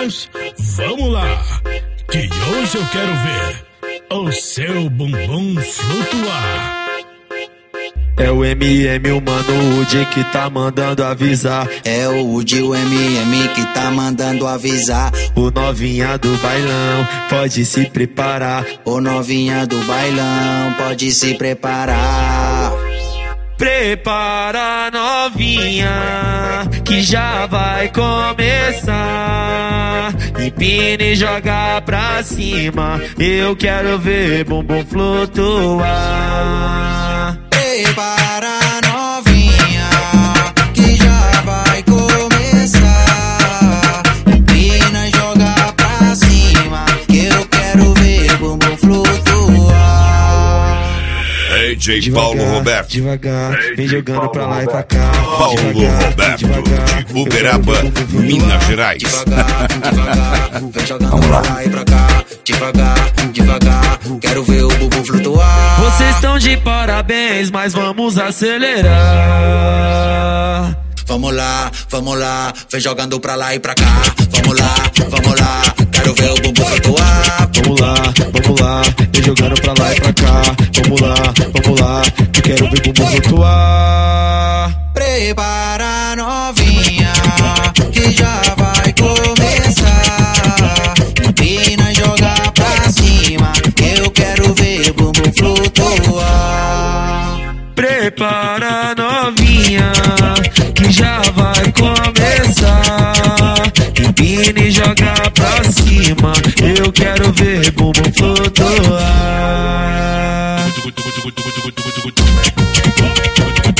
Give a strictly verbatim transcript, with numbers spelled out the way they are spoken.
Mas vamos lá, que hoje eu quero ver o seu bumbum flutuar. É o M M, o mano Woody que tá mandando avisar. É o Woody, o M M que tá mandando avisar. O novinha do bailão pode se preparar. O novinha do bailão pode se preparar. Prepara, novinha, que já vai começar. Empina e joga pra cima, eu quero ver bumbum flutuar. Prepara, novinha, que já vai começar. Empina e joga pra cima, que eu quero ver bumbum flutuar. D J Devagar, Paulo Roberto. Devagar, vem jogando pra lá e pra cá. Paulo Devagar, Roberto, devagar, de Uberaba, Minas Gerais. Devagar, devagar, vem jogando pra lá e pra cá. Devagar, devagar, quero ver o bumbum flutuar. Vocês estão de parabéns, mas vamos acelerar. Vamos lá, vamos lá, vem jogando pra lá e pra cá. Vamos lá, vamos lá, quero ver o bumbum flutuar. Vamos lá, vamos lá, vem jogando pra lá e pra cá. Vamos lá, vamos lá, eu quero ver o bumbum flutuar. Prepara, novinha, que já vai começar. Empina e joga pra cima, eu quero ver o bumbum flutuar. Prepara, novinha, que já vai começar. Empina e joga pra cima, eu quero ver bumbum flutuar.